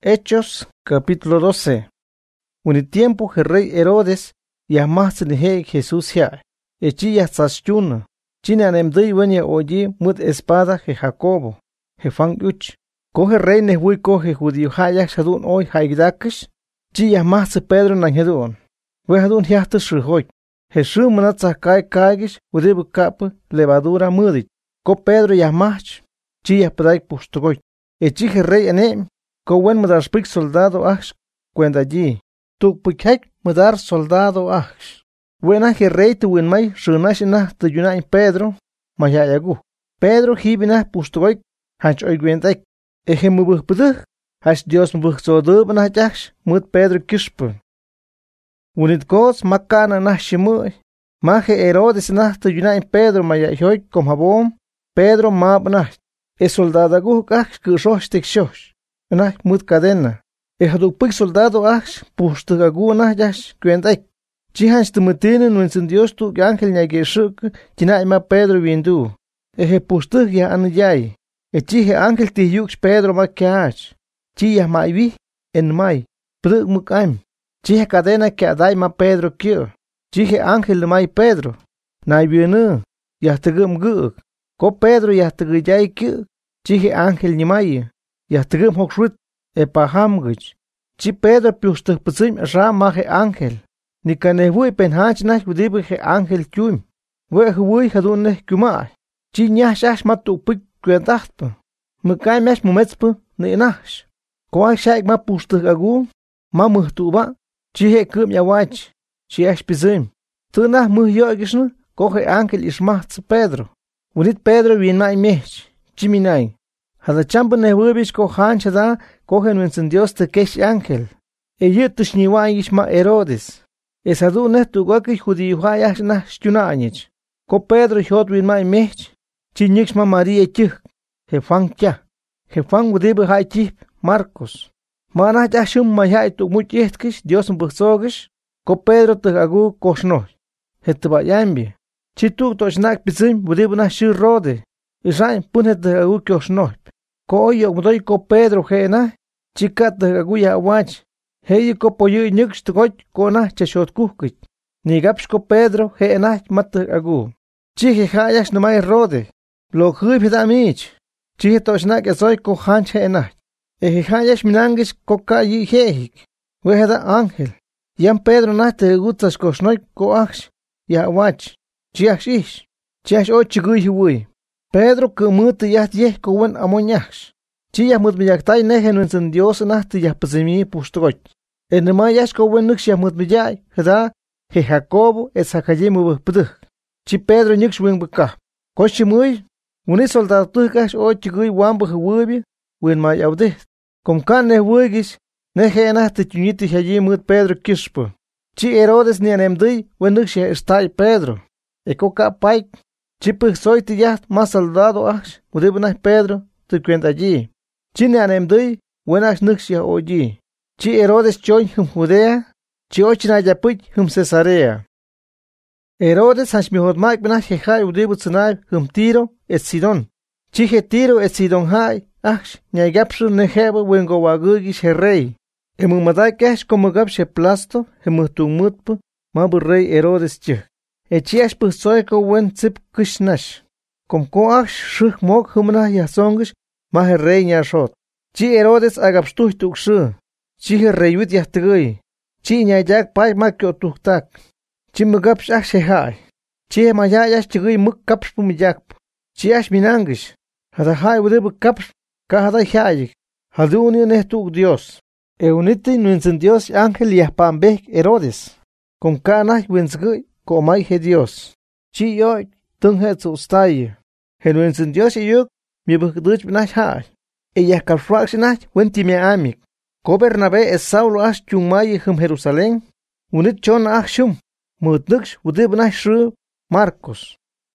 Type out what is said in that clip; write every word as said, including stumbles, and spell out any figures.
Hechos, capítulo doce. Un tiempo el rey Herodes ya más se Jesús ya. Echi ya sashchuna. China anemdui venia oye mut espada je Jacobo. Je fang uch. Coge rey nehui coge judío hayak shadun hoy haigdakish. Chi ya más se Pedro nanhedun. Wehadun hiahta shrihoy. Jesús manatza kai kaigish udibu kap levadura mudit. Co Pedro ya mach. Chi ya padaik pustogoy. Echi je rey enem. Co wen mudar spik soldado ash. Cuenda allí. Tu pikek mudar soldado ash. Wena je rey tu win may shunashina tu yunain Pedro. Mayayagu. Pedro hibina pustogoy. Hanch oy gwentek. Eje mubuh puduh. Hash Dios mubuh sodu banachach. Mud Pedro kishpu. Unit gos makana nah shimuy. Maje Herodes nah tu yunain Pedro mayayoy kom habom. Pedro mabnah. E soldadagu kach kushosh tikshosh. Nah mud cadena. E hadu pik soldado ach pustugagu nah yash gwentek. Chihans tu mutine nuensin Dios tu ángel nyage shuk. China ima Pedro vindu. Eje pustug ya anayay. E chihe ángel ti yux Pedro makiach. Chiyah maivi en mai. Prug mukaim. Chihe cadena que aday ma Pedro kyo. Chihe ángel mai Pedro. Nai vienu. Yahtagum guk. Ko Pedro yahtagayay kyo. Chihe ángel nimay. Yahtagum hokshrut. E pahamgich. Chi Pedro piustug putsim ra maje ángel. Ni kanehui penhach nach udibu je ángel kyum. We hui hadun neh kumai. Chi nyash ash matu pik kwendachtpa. Mukai mesh mumetspa ni nash. Koai shaik ma pustug agu. Ma muhtuba. Chi he kum yawach. Chi ash pizim. Tu nah muh yogishnu. Kohe ángel ismahtz Pedro. Unit Pedro vinay mech. Chi minay. Hada champa nehubish ko hancha da. Kohe nuensin Dios te kesh ángel. E yutush niway ishma Herodes. Esadu neh tu gwaki judiyuhayash nah shtunanyich. Ko Pedro hiot vinay mech. Chi nixma Maria chik. Jefang kya. Jefang udibu hay chip Marcos. Manah yashum mayay tu much yetkish Dios mbuxogish. Ko Pedro te agu koshnoy. Hetbayambi. Chi tu toshnak pizim udibu nah shir rode. Israin punhet te agu koshnoy. Ko oyo mdoy ko Pedro jena. Chikat te agu yawach. Heyi ko poyu nyuksh tugoch ko nah chashot kuhkich. Nigapsh ko Pedro jena mat agu. Chihe hayash namay rode. Lo khuyb hidamich. Chihe toshnak esoy ko hanch jena. Eje hayash minangish ko kayi hehik. Weheda ángel. Yan Pedro nah te gutas koshnoy ko aksh. Yawach. Chiash ish. Chiash o chiguy hiwi. Pedro kumut yat yeh ko wen amonyaksh. Chiyah mut miyaktay nehe nuensin Dios nah te yapazimi pustogoch. Enemayash ko wen nuksh yamut miyay. Heda he Jacobo es hakayim ubahpuduh. Chi Pedro nyuksh wing baka. Koshimuy. Uni soldado tuhkash o chiguy wamba hiwibi. Wen mayawdih. Kom kan ne wigish. Nehe nah te chuniti hayim mut Pedro kishpo. Chi Herodes ni anemdui wen nuksh ya estay Pedro. Eko ka paik. Chi pih soy ti yaht mas soldado ash. Udibu nah Pedro te cuenta allí. Chi ni anemdui wen ash nuksh ya oji. Chi Herodes choy hum Judea. Chi ochina yapik hum Cesarea. Herodes hash mihot maik benach jehai udibu tsunay hum Tiro et Sidon. Chi he Tiro et Sidon hai. Ash nyagapshu neheba wengo wagugish he rey. Emumaday kesh komugapshe plasto hemuhtumutpu mabu rey Herodes chih. Echiash pih soy ko wen zip kishnash. Kom ko ash shih mok humna yasongish ma he rey nyashot. Chi Herodes agapshtuh tukshu. Chi he reyuit yahtagui. Chi nyayag pay makyo tuhtak. Chi mugapsh ash he hai. Chi he mayayash chigui muk kapsh pumiyakp. Chi ash minangish. Hada hai udibu kapsh. Kahada hayik. Haduni nehtuk Dios. Euniti nuensin Dios ángel yahpambek Herodes. Kom kanah wensgui ko may he Dios. Chi yoy tunghet su ustaye. He nuensin Dios yuk mibukduch binash hai. E yahkalfrak sinach wenti me amik. Ko Bernabé es Saulo ash chungmayi hum Jerusalén. Unit chon ach shum. Mutnuksh udibnash shru Marcos.